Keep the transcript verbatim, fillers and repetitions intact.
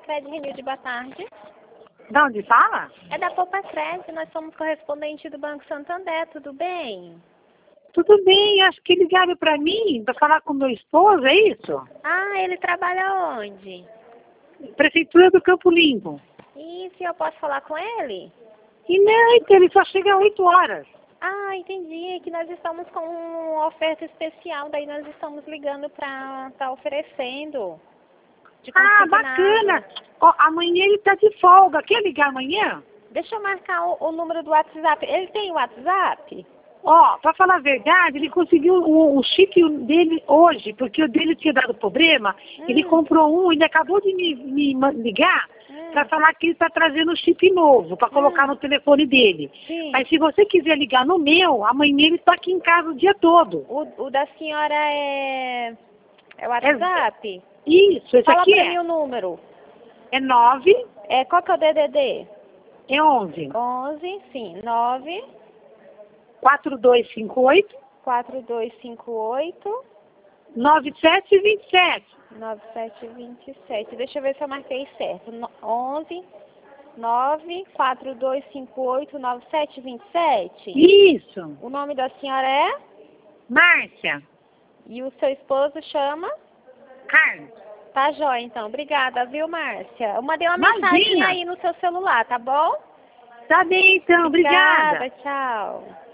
Cred Renilde, boa tarde. De onde fala? É da Poupa Cred, nós somos correspondente do Banco Santander, tudo bem? Tudo bem, acho que ligaram para mim para falar com meu esposo, é isso? Ah, ele trabalha onde? Prefeitura do Campo Limpo. E se eu posso falar com ele? E não, então, ele só chega às oito horas. Ah, entendi, é que nós estamos com uma oferta especial, daí nós estamos ligando para estar tá oferecendo. De Ah, consignado. bacana. Ó, amanhã ele tá de folga. Quer ligar amanhã? Deixa eu marcar o, o número do WhatsApp. Ele tem WhatsApp? Ó, pra falar a verdade, ele conseguiu o, o chip dele hoje, porque o dele tinha dado problema. Hum. Ele comprou um, ele acabou de me, me ma- ligar Hum. para falar que ele está trazendo um chip novo para colocar Hum. no telefone dele. Sim. Mas se você quiser ligar no meu, amanhã ele está aqui em casa o dia todo. O, o da senhora é... É o WhatsApp? Isso, esse Fala aqui pra é. mim o número. É nove, É, qual que é o D D D? é onze, onze, sim, nove, quatro dois cinco oito, quatro dois cinco oito, nove sete dois sete. nove sete dois sete. Deixa eu ver se eu marquei certo. No- onze, nove, quatro dois cinco oito, nove sete dois sete. Isso, O nome da senhora é? Márcia, E o seu esposo chama? Carlos. Tá jóia, então. Obrigada, viu, Márcia? Eu mandei uma Imagina. mensagem aí no seu celular, tá bom? Tá bem então, obrigada. Obrigada, tchau.